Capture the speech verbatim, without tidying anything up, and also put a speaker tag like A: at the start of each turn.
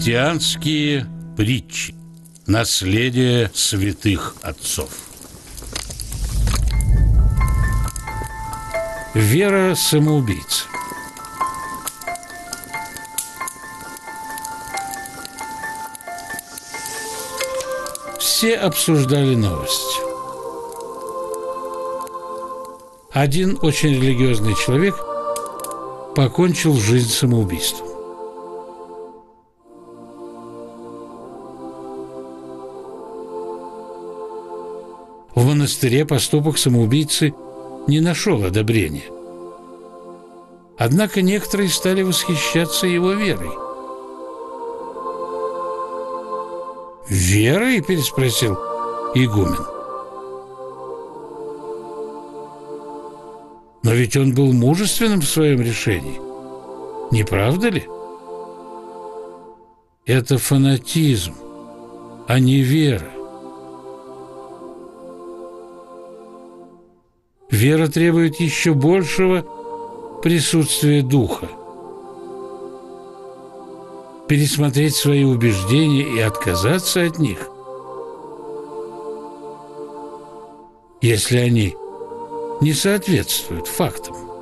A: Христианские притчи. Наследие святых отцов. Вера самоубийцы. Все обсуждали новость. Один очень религиозный человек покончил жизнь самоубийством. В монастыре поступок самоубийцы не нашел одобрения. Однако некоторые стали восхищаться его верой. «Верой?» – переспросил игумен. «Но ведь он был мужественным в своем решении, не правда ли?» «Это фанатизм, а не вера. Вера требует еще большего присутствия духа. Пересмотреть свои убеждения и отказаться от них, если они не соответствуют фактам.